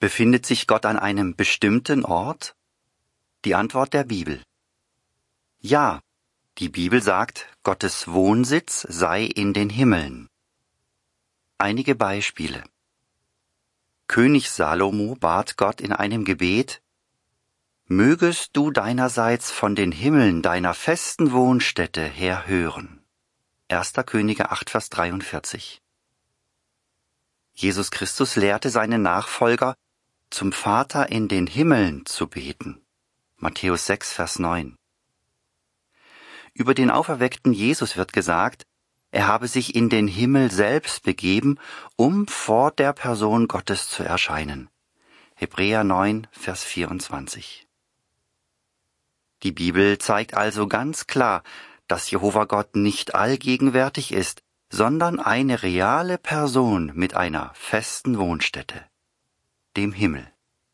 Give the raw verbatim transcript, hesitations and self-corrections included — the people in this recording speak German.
Befindet sich Gott an einem bestimmten Ort? Die Antwort der Bibel: Ja, die Bibel sagt, Gottes Wohnsitz sei in den Himmeln. Einige Beispiele. König Salomo bat Gott in einem Gebet: Mögest du deinerseits von den Himmeln deiner festen Wohnstätte her hören. erster Könige acht, Vers dreiundvierzig. Jesus Christus lehrte seine Nachfolger, zum Vater in den Himmeln zu beten. Matthäus sechs, Vers neun. Über den auferweckten Jesus wird gesagt, er habe sich in den Himmel selbst begeben, um vor der Person Gottes zu erscheinen. Hebräer neun, Vers vierundzwanzig. Die Bibel zeigt also ganz klar, dass Jehova Gott nicht allgegenwärtig ist, sondern eine reale Person mit einer festen Wohnstätte, dem Himmel.